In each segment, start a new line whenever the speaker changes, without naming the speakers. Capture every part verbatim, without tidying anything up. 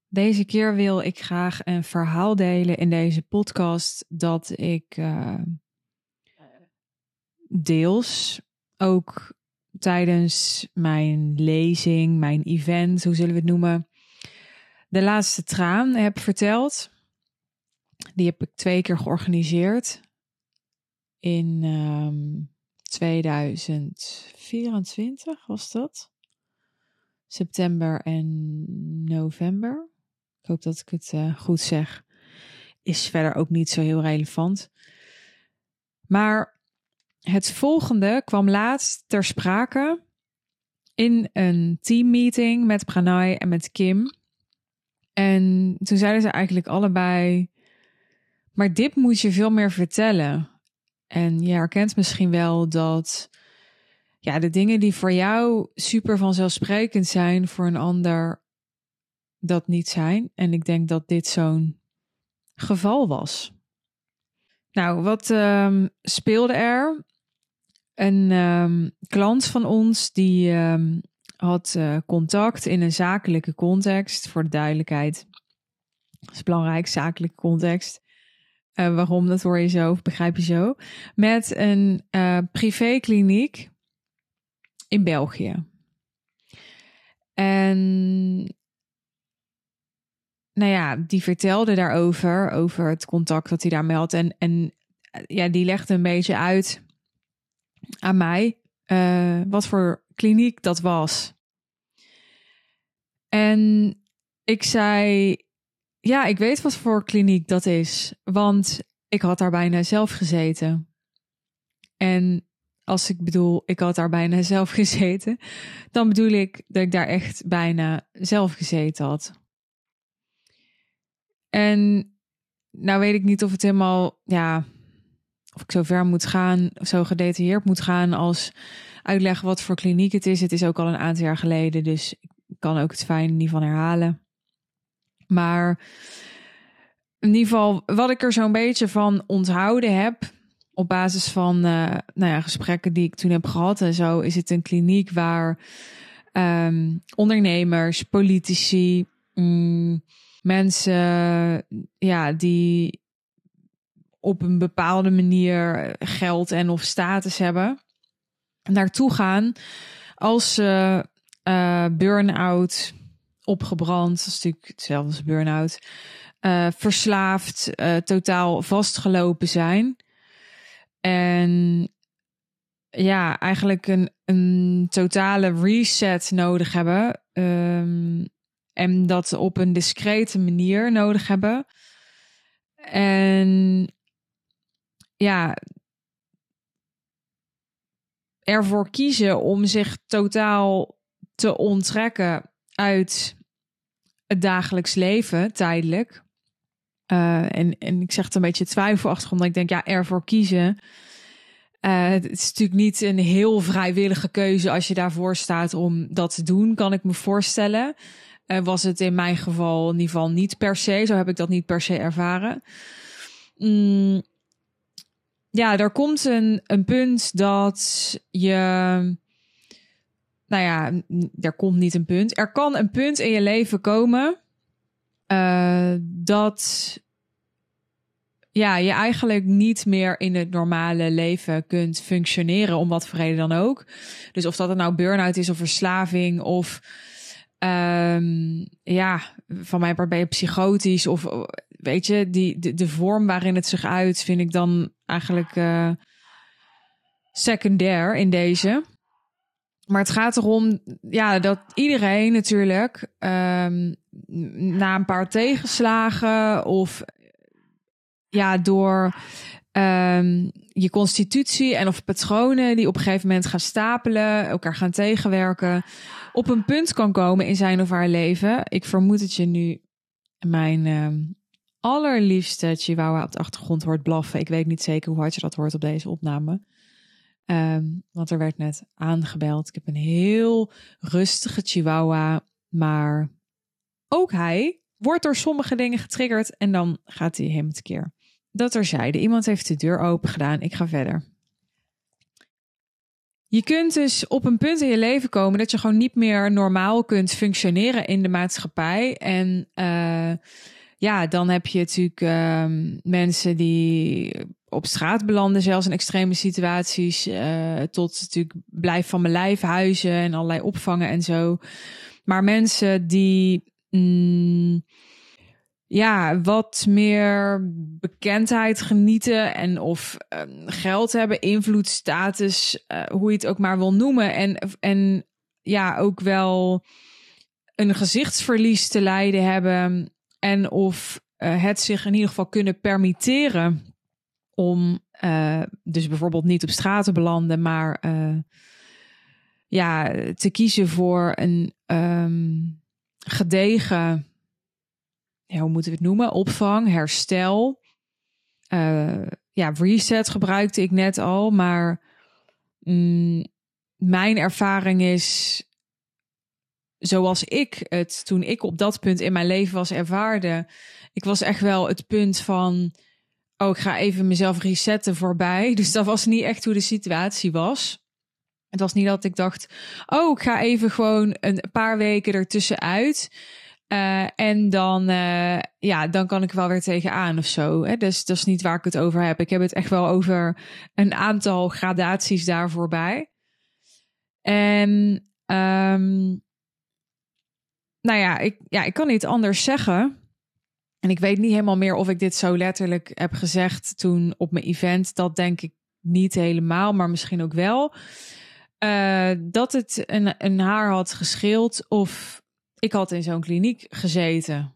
Deze keer wil ik graag een verhaal delen in deze podcast dat ik uh, deels ook tijdens mijn lezing, mijn event, hoe zullen we het noemen, de laatste traan heb verteld. Die heb ik twee keer georganiseerd in um, tweeduizend vierentwintig was dat. September en november. Ik hoop dat ik het uh, goed zeg. Is verder ook niet zo heel relevant. Maar het volgende kwam laatst ter sprake in een teammeeting met Pranay en met Kim. En toen zeiden ze eigenlijk allebei, maar dit moet je veel meer vertellen. En je herkent misschien wel dat ja, de dingen die voor jou super vanzelfsprekend zijn, voor een ander dat niet zijn. En ik denk dat dit zo'n geval was. Nou, wat um, speelde er? Een um, klant van ons die um, had uh, contact in een zakelijke context. Voor de duidelijkheid. Dat is belangrijk, zakelijke context. Uh, waarom, dat hoor je zo of begrijp je zo. Met een uh, privékliniek in België. En nou ja, die vertelde daarover, over het contact dat hij daarmee had. En, en ja, die legde een beetje uit aan mij uh, wat voor kliniek dat was. En ik zei, ja, ik weet wat voor kliniek dat is, want ik had daar bijna zelf gezeten. En als ik bedoel, ik had daar bijna zelf gezeten, dan bedoel ik dat ik daar echt bijna zelf gezeten had. En nou weet ik niet of het helemaal, ja, of ik zo ver moet gaan, of zo gedetailleerd moet gaan als uitleggen wat voor kliniek het is. Het is ook al een aantal jaar geleden, dus ik kan ook het fijn niet van herhalen. Maar in ieder geval, wat ik er zo'n beetje van onthouden heb, op basis van uh, nou ja, gesprekken die ik toen heb gehad en zo, is het een kliniek waar um, ondernemers, politici, mm, mensen ja, die op een bepaalde manier geld en of status hebben, naartoe gaan als ze uh, burn-out, opgebrand, dat is natuurlijk hetzelfde als burn-out, uh, verslaafd, uh, totaal vastgelopen zijn. En ja, eigenlijk een, een totale reset nodig hebben. Um, en dat op een discrete manier nodig hebben. En ja, ervoor kiezen om zich totaal te onttrekken uit het dagelijks leven, tijdelijk. Uh, en, en ik zeg het een beetje twijfelachtig, omdat ik denk, ja, ervoor kiezen. Uh, het is natuurlijk niet een heel vrijwillige keuze als je daarvoor staat om dat te doen, kan ik me voorstellen. Uh, was het in mijn geval in ieder geval niet per se. Zo heb ik dat niet per se ervaren. Mm, ja, er komt een, een punt dat je... Nou ja, er komt niet een punt. Er kan een punt in je leven komen uh, dat ja, je eigenlijk niet meer in het normale leven kunt functioneren, om wat voor reden dan ook. Dus of dat het nou burn-out is of verslaving of um, ja, van mij ben je psychotisch of weet je, die, de, de vorm waarin het zich uit vind ik dan eigenlijk uh, secundair in deze. Maar het gaat erom ja, dat iedereen natuurlijk um, na een paar tegenslagen of ja, door um, je constitutie en of patronen die op een gegeven moment gaan stapelen, elkaar gaan tegenwerken, op een punt kan komen in zijn of haar leven. Ik vermoed dat je nu mijn um, allerliefste chihuahua op de achtergrond hoort blaffen. Ik weet niet zeker hoe hard je dat hoort op deze opname. Um, want er werd net aangebeld. Ik heb een heel rustige chihuahua, maar ook hij wordt door sommige dingen getriggerd en dan gaat hij helemaal tekeer. Dat terzijde. Iemand heeft de deur open gedaan. Ik ga verder. Je kunt dus op een punt in je leven komen dat je gewoon niet meer normaal kunt functioneren in de maatschappij. En uh, ja, dan heb je natuurlijk uh, mensen die op straat belanden, zelfs in extreme situaties, uh, tot natuurlijk blijf van mijn lijf huizen en allerlei opvangen en zo. Maar mensen die mm, ja, wat meer bekendheid genieten en of uh, geld hebben, invloed, status, uh, hoe je het ook maar wil noemen. En, en ja, ook wel een gezichtsverlies te lijden hebben. En of uh, het zich in ieder geval kunnen permitteren om uh, dus bijvoorbeeld niet op straat te belanden, maar uh, ja, te kiezen voor een um, gedegen, ja, hoe moeten we het noemen? Opvang, herstel. Uh, ja, reset gebruikte ik net al, maar mm, mijn ervaring is, zoals ik het toen ik op dat punt in mijn leven was ervaarde, ik was echt wel het punt van, oh, ik ga even mezelf resetten voorbij. Dus dat was niet echt hoe de situatie was. Het was niet dat ik dacht, oh, ik ga even gewoon een paar weken ertussenuit. Uh, en dan, uh, ja, dan kan ik wel weer tegenaan of zo. Hè? Dus dat is niet waar ik het over heb. Ik heb het echt wel over een aantal gradaties daar voorbij. En um, nou ja ik, ja, ik kan niet anders zeggen. En ik weet niet helemaal meer of ik dit zo letterlijk heb gezegd toen op mijn event. Dat denk ik niet helemaal, maar misschien ook wel. Uh, dat het een, een haar had gescheeld of ik had in zo'n kliniek gezeten.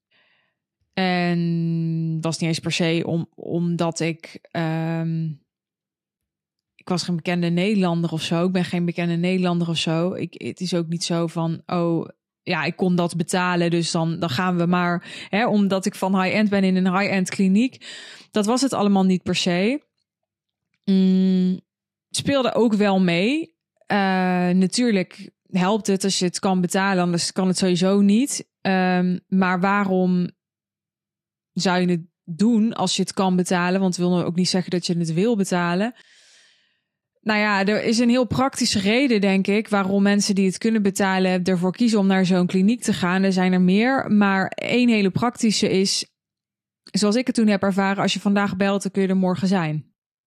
En was niet eens per se om, omdat ik... Um, ik was geen bekende Nederlander of zo. Ik ben geen bekende Nederlander of zo. Ik, het is ook niet zo van, oh, ja, ik kon dat betalen, dus dan, dan gaan we maar. Hè, omdat ik van high-end ben in een high-end kliniek. Dat was het allemaal niet per se. Mm, speelde ook wel mee. Uh, natuurlijk helpt het als je het kan betalen, anders kan het sowieso niet. Um, maar waarom zou je het doen als je het kan betalen? Want we willen ook niet zeggen dat je het wil betalen. Nou ja, er is een heel praktische reden, denk ik, waarom mensen die het kunnen betalen ervoor kiezen om naar zo'n kliniek te gaan. Er zijn er meer, maar één hele praktische is, zoals ik het toen heb ervaren, als je vandaag belt, dan kun je er morgen zijn.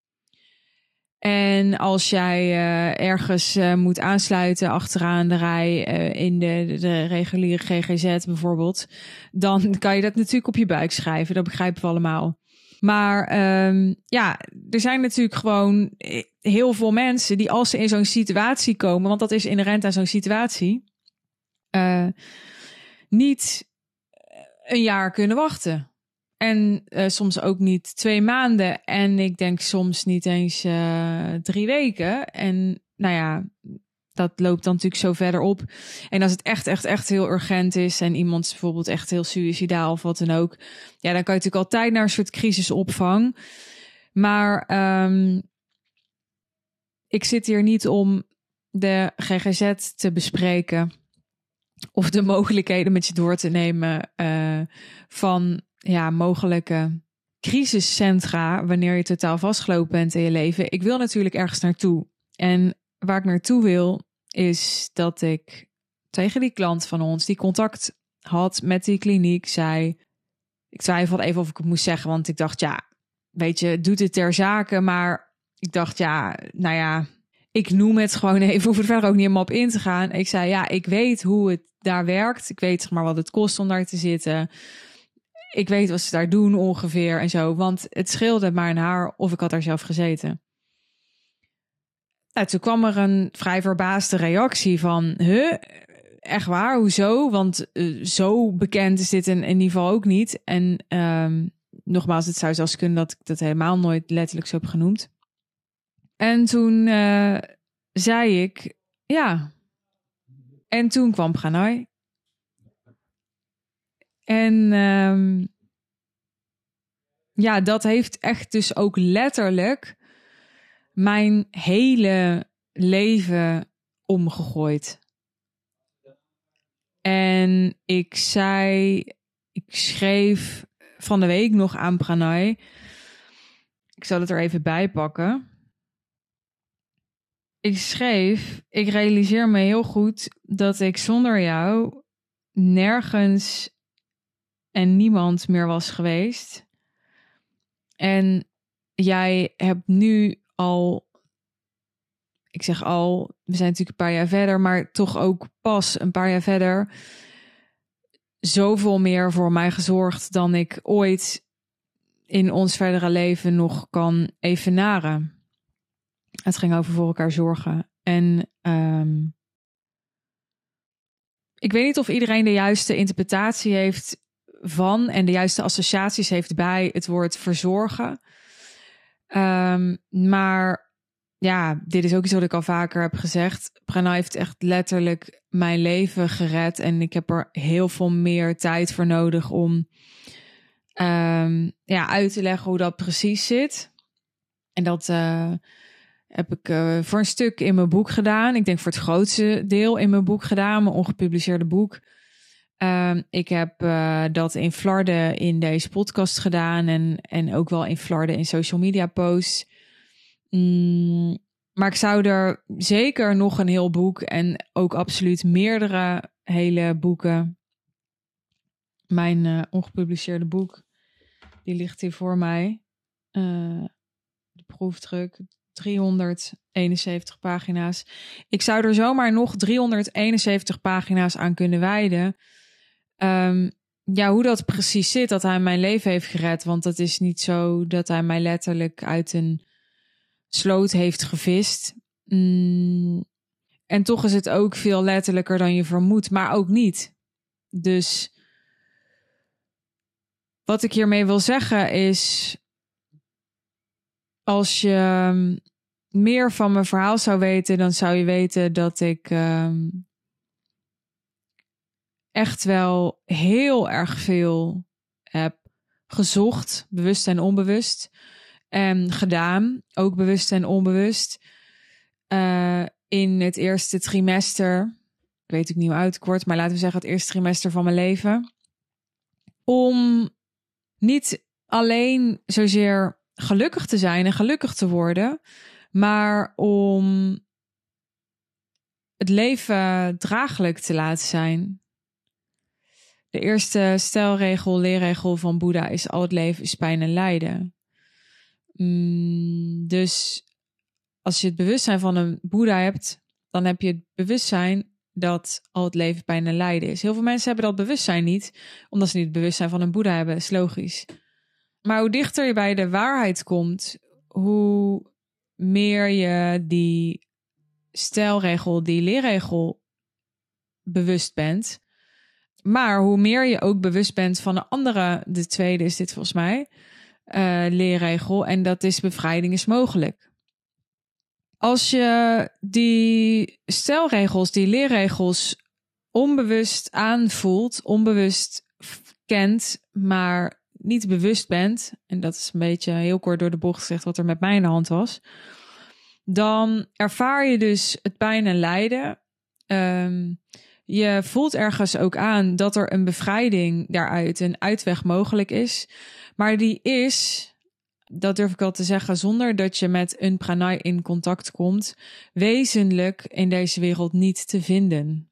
En als jij uh, ergens uh, moet aansluiten achteraan de rij uh, in de, de reguliere G G Z bijvoorbeeld, dan kan je dat natuurlijk op je buik schrijven. Dat begrijpen we allemaal. Maar um, ja, er zijn natuurlijk gewoon heel veel mensen die als ze in zo'n situatie komen, want dat is inherent aan zo'n situatie, uh, niet een jaar kunnen wachten. En uh, soms ook niet twee maanden. En ik denk soms niet eens uh, drie weken. En nou ja, dat loopt dan natuurlijk zo verder op. En als het echt, echt, echt heel urgent is en iemand is bijvoorbeeld echt heel suïcidaal of wat dan ook, ja, dan kan je natuurlijk altijd naar een soort crisisopvang. Maar um, ik zit hier niet om de G G Z te bespreken of de mogelijkheden met je door te nemen uh, van ja, mogelijke crisiscentra wanneer je totaal vastgelopen bent in je leven. Ik wil natuurlijk ergens naartoe. En waar ik naartoe wil, is dat ik tegen die klant van ons die contact had met die kliniek zei, ik twijfelde even of ik het moest zeggen, want ik dacht, ja, weet je, doet het ter zake, maar ik dacht, ja, nou ja, ik noem het gewoon even, hoef er verder ook niet helemaal op in te gaan. Ik zei, ja, ik weet hoe het daar werkt. Ik weet zeg maar wat het kost om daar te zitten. Ik weet wat ze daar doen ongeveer en zo, want het scheelde maar een haar of ik had daar zelf gezeten. Nou, toen kwam er een vrij verbaasde reactie van, huh, echt waar, hoezo? Want uh, zo bekend is dit in, in ieder geval ook niet. En um, nogmaals, het zou zelfs kunnen dat ik dat helemaal nooit letterlijk zo heb genoemd. En toen uh, zei ik, ja. En toen kwam Pranay. En um, ja, dat heeft echt dus ook letterlijk mijn hele leven omgegooid. En ik zei, ik schreef van de week nog aan Pranay. Ik zal het er even bij pakken. ik schreef, ik realiseer me heel goed dat ik zonder jou nergens en niemand meer was geweest. En jij hebt nu al, ik zeg al, we zijn natuurlijk een paar jaar verder, maar toch ook pas een paar jaar verder, zoveel meer voor mij gezorgd dan ik ooit in ons verdere leven nog kan evenaren. Het ging over voor elkaar zorgen. En um, ik weet niet of iedereen de juiste interpretatie heeft van en de juiste associaties heeft bij het woord verzorgen. Um, maar ja, dit is ook iets wat ik al vaker heb gezegd. Pranay heeft echt letterlijk mijn leven gered. En ik heb er heel veel meer tijd voor nodig om um, ja, uit te leggen hoe dat precies zit. En dat uh, heb ik uh, voor een stuk in mijn boek gedaan. Ik denk voor het grootste deel in mijn boek gedaan. Mijn ongepubliceerde boek. Um, ik heb uh, dat in Flarden in deze podcast gedaan. En, en ook wel in Flarden in social media posts. Mm, maar ik zou er zeker nog een heel boek en ook absoluut meerdere hele boeken. Mijn uh, ongepubliceerde boek, die ligt hier voor mij. Uh, de proefdruk, driehonderdeenenzeventig pagina's. Ik zou er zomaar nog driehonderdeenenzeventig pagina's aan kunnen wijden. Um, ja, hoe dat precies zit, dat hij mijn leven heeft gered. Want het is niet zo dat hij mij letterlijk uit een sloot heeft gevist. Mm, en toch is het ook veel letterlijker dan je vermoedt, maar ook niet. Dus wat ik hiermee wil zeggen is, als je meer van mijn verhaal zou weten, dan zou je weten dat ik um, echt wel heel erg veel heb gezocht, bewust en onbewust. En gedaan, ook bewust en onbewust. Uh, in het eerste trimester, ik weet ook niet hoe oud ik word, maar laten we zeggen het eerste trimester van mijn leven. Om niet alleen zozeer gelukkig te zijn en gelukkig te worden, maar om het leven draaglijk te laten zijn. De eerste stelregel, leerregel van Boeddha is: al het leven is pijn en lijden. Mm, dus als je het bewustzijn van een Boeddha hebt, dan heb je het bewustzijn dat al het leven pijn en lijden is. Heel veel mensen hebben dat bewustzijn niet, omdat ze niet het bewustzijn van een Boeddha hebben. Dat is logisch. Maar hoe dichter je bij de waarheid komt, hoe meer je die stelregel, die leerregel bewust bent. Maar hoe meer je ook bewust bent van de andere, de tweede is dit volgens mij, uh, leerregel. En dat is: bevrijding is mogelijk. Als je die stelregels, die leerregels onbewust aanvoelt, onbewust kent, maar niet bewust bent, en dat is een beetje heel kort door de bocht gezegd wat er met mij in de hand was, dan ervaar je dus het pijn en lijden. Um, je voelt ergens ook aan dat er een bevrijding daaruit, een uitweg mogelijk is. Maar die is, dat durf ik wel te zeggen, zonder dat je met een pranay in contact komt, wezenlijk in deze wereld niet te vinden.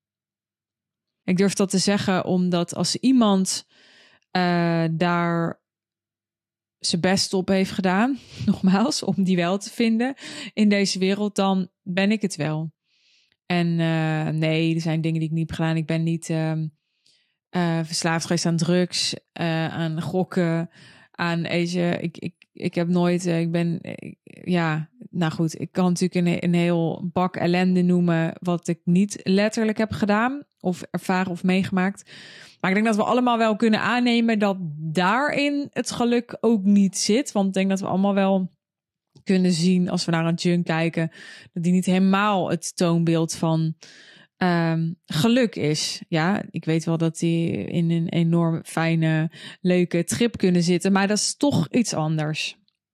Ik durf dat te zeggen omdat als iemand uh, daar zijn best op heeft gedaan, nogmaals, om die wel te vinden in deze wereld, dan ben ik het wel. En uh, nee, er zijn dingen die ik niet heb gedaan. Ik ben niet uh, uh, verslaafd geweest aan drugs, uh, aan gokken, aan eten. Ik, ik, ik heb nooit, uh, ik ben, ik, ja, nou goed, ik kan natuurlijk een, een heel bak ellende noemen wat ik niet letterlijk heb gedaan of ervaren of meegemaakt. Maar ik denk dat we allemaal wel kunnen aannemen dat daarin het geluk ook niet zit. Want ik denk dat we allemaal wel kunnen zien, als we naar een junk kijken, dat die niet helemaal het toonbeeld van um, geluk is. Ja, ik weet wel dat die in een enorm fijne, leuke trip kunnen zitten, maar dat is toch iets anders.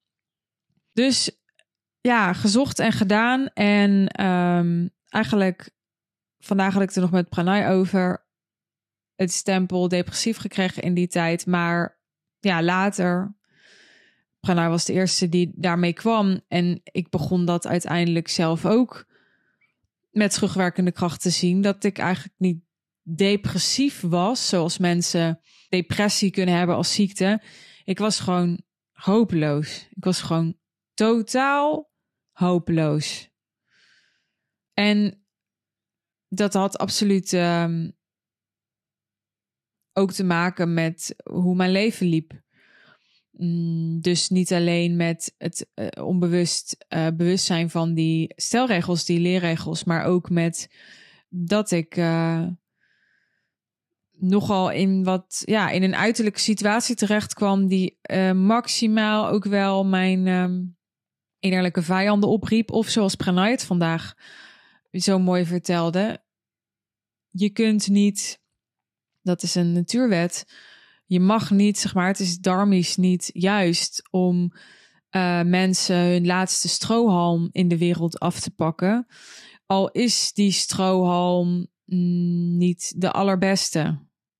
Dus ja, gezocht en gedaan. En um, eigenlijk, vandaag had ik het er nog met Pranay over, het stempel depressief gekregen in die tijd. Maar ja, later, Pranay was de eerste die daarmee kwam. En ik begon dat uiteindelijk zelf ook met terugwerkende kracht te zien. Dat ik eigenlijk niet depressief was, zoals mensen depressie kunnen hebben als ziekte. Ik was gewoon hopeloos. Ik was gewoon totaal hopeloos. En dat had absoluut um, ook te maken met hoe mijn leven liep. Mm, dus niet alleen met het uh, onbewust uh, bewustzijn van die stelregels, die leerregels, maar ook met dat ik uh, nogal in wat, ja, in een uiterlijke situatie terecht kwam die uh, maximaal ook wel mijn um, innerlijke vijanden opriep. Of zoals Pranay het vandaag zo mooi vertelde. Je kunt niet, dat is een natuurwet, je mag niet, zeg maar, het is dharmisch niet juist om uh, mensen hun laatste strohalm in de wereld af te pakken. Al is die strohalm mm, niet de allerbeste.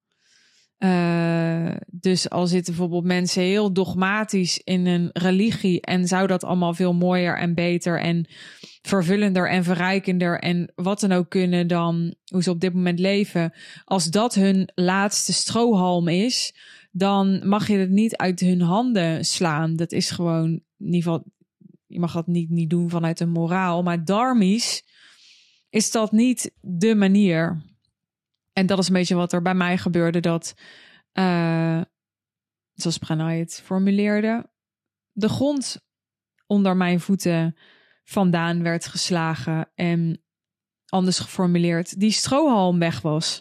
Uh, dus al zitten bijvoorbeeld mensen heel dogmatisch in een religie en zou dat allemaal veel mooier en beter en vervullender en verrijkender en wat dan ook kunnen dan hoe ze op dit moment leven. Als dat hun laatste strohalm is, dan mag je het niet uit hun handen slaan. Dat is gewoon, in ieder geval, je mag dat niet, niet doen vanuit een moraal, maar dharmisch is dat niet de manier. En dat is een beetje wat er bij mij gebeurde, dat, uh, zoals Pranay het formuleerde, de grond onder mijn voeten vandaan werd geslagen en anders geformuleerd, die strohalm weg was.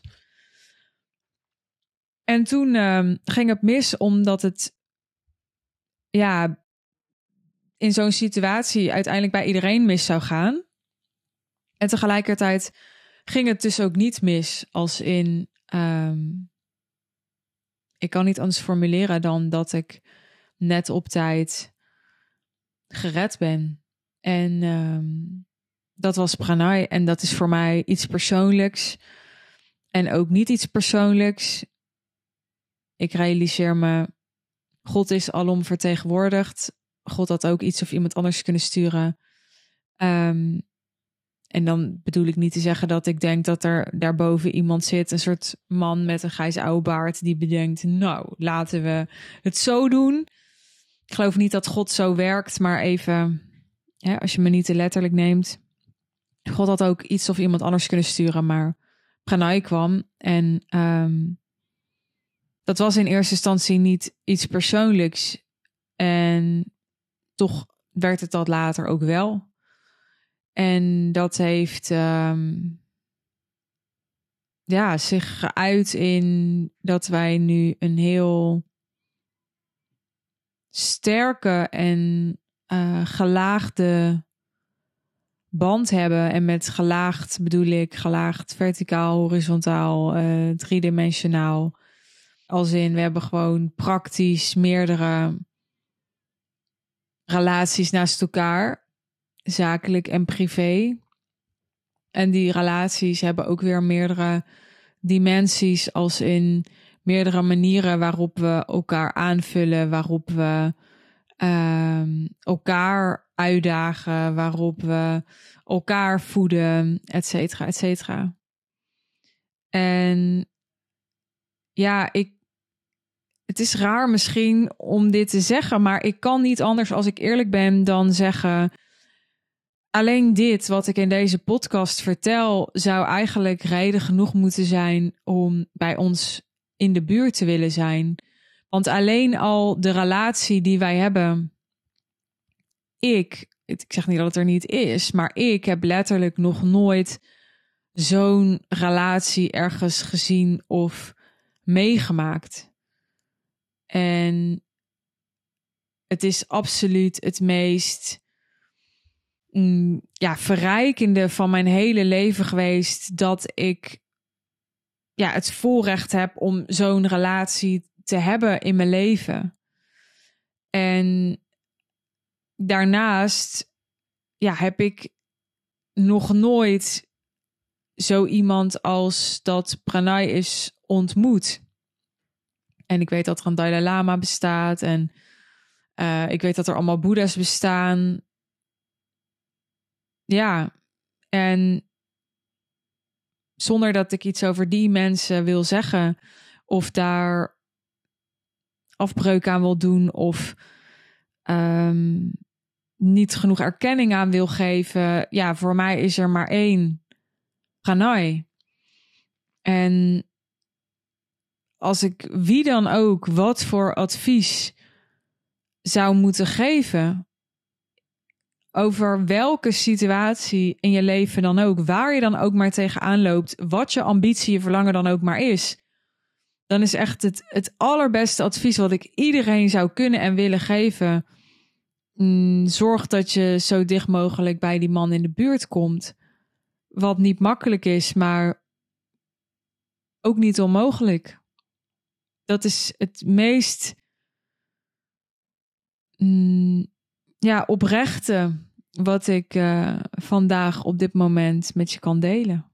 En toen uh, ging het mis, omdat het, ja, in zo'n situatie uiteindelijk bij iedereen mis zou gaan. En tegelijkertijd ging het dus ook niet mis, als in, um, ik kan niet anders formuleren dan dat ik net op tijd gered ben. En um, dat was Pranay en dat is voor mij iets persoonlijks en ook niet iets persoonlijks. Ik realiseer me, God is alom vertegenwoordigd. God had ook iets of iemand anders kunnen sturen. Um, En dan bedoel ik niet te zeggen dat ik denk dat er daarboven iemand zit, een soort man met een grijze oude baard, die bedenkt, nou, laten we het zo doen. Ik geloof niet dat God zo werkt, maar even, hè, als je me niet te letterlijk neemt. God had ook iets of iemand anders kunnen sturen, maar Pranay kwam. En um, dat was in eerste instantie niet iets persoonlijks. En toch werd het dat later ook wel. En dat heeft um, ja, zich geuit in dat wij nu een heel sterke en uh, gelaagde band hebben. En met gelaagd bedoel ik gelaagd verticaal, horizontaal, uh, driedimensionaal. Als in, we hebben gewoon praktisch meerdere relaties naast elkaar. Zakelijk en privé. En die relaties hebben ook weer meerdere dimensies, als in meerdere manieren waarop we elkaar aanvullen, waarop we uh, elkaar uitdagen, waarop we elkaar voeden, et cetera, et cetera. En ja, ik, het is raar misschien om dit te zeggen, maar ik kan niet anders, als ik eerlijk ben, dan zeggen, alleen dit wat ik in deze podcast vertel zou eigenlijk reden genoeg moeten zijn om bij ons in de buurt te willen zijn. Want alleen al de relatie die wij hebben, ik, ik zeg niet dat het er niet is, maar ik heb letterlijk nog nooit zo'n relatie ergens gezien of meegemaakt. En het is absoluut het meest mm, ja, verrijkende van mijn hele leven geweest, dat ik ja, het voorrecht heb om zo'n relatie te hebben in mijn leven. En daarnaast ja, heb ik nog nooit zo iemand als dat Pranay is ontmoet. En ik weet dat er een Dalai Lama bestaat en Uh, ik weet dat er allemaal boeddha's bestaan. Ja, en zonder dat ik iets over die mensen wil zeggen of daar afbreuk aan wil doen of um, niet genoeg erkenning aan wil geven. Ja, voor mij is er maar één Pranay. En als ik wie dan ook wat voor advies zou moeten geven over welke situatie in je leven dan ook, waar je dan ook maar tegenaan loopt, wat je ambitie, je verlangen dan ook maar is, dan is echt het, het allerbeste advies wat ik iedereen zou kunnen en willen geven. Mm, zorg dat je zo dicht mogelijk bij die man in de buurt komt. Wat niet makkelijk is, maar ook niet onmogelijk. Dat is het meest mm, ja, oprechte wat ik uh, vandaag op dit moment met je kan delen.